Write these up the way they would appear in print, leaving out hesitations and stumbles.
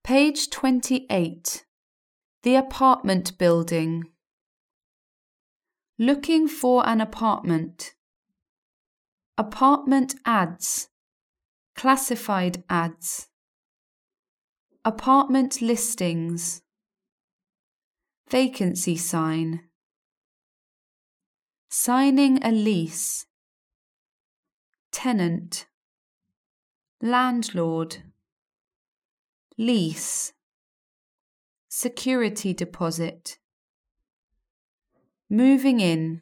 Page 28. The apartment building. Looking for an apartment. Apartment ads. Classified ads. Apartment listings. Vacancy sign. Signing a lease. Tenant. Landlord. Lease. Security deposit. Moving in.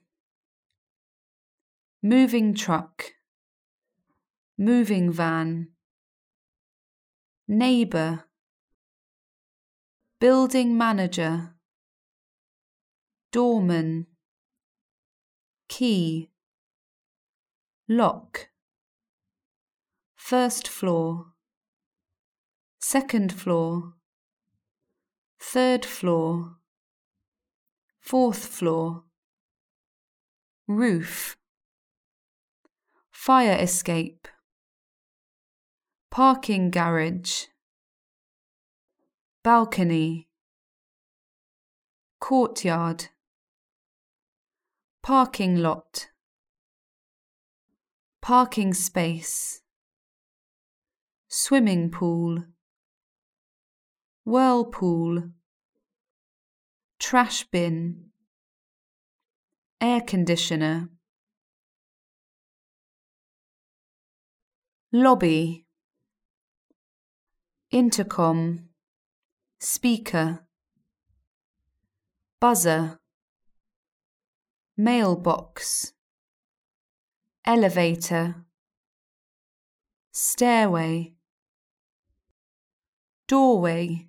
Moving truck. Moving van. Neighbour. Building manager. Doorman. Key. Lock. First floor. Second floor. Third floor. Fourth floor. Roof. Fire escape. Parking garage. Balcony. Courtyard. Parking lot. Parking space. Swimming pool. Whirlpool. Trash bin. Air conditioner. Lobby. Intercom. Speaker. Buzzer. Mailbox. Elevator. Stairway. Doorway.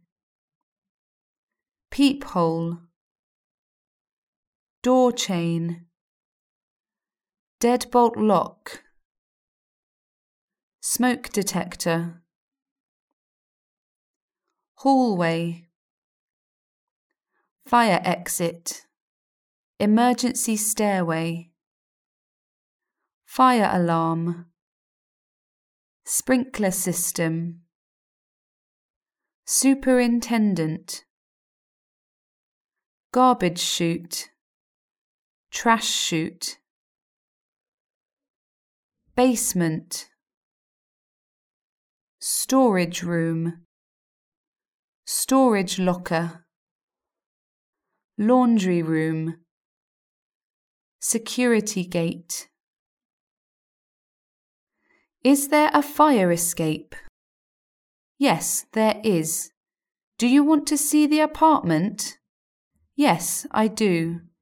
Peephole. Door chain. Deadbolt lock. Smoke detector. Hallway. Fire exit. Emergency stairway. Fire alarm. Sprinkler system. Superintendent. Garbage chute. Trash chute. Basement. Storage room. Storage locker. Laundry room. Security gate. Is there a fire escape? Yes, there is. Do you want to see the apartment? Yes, I do.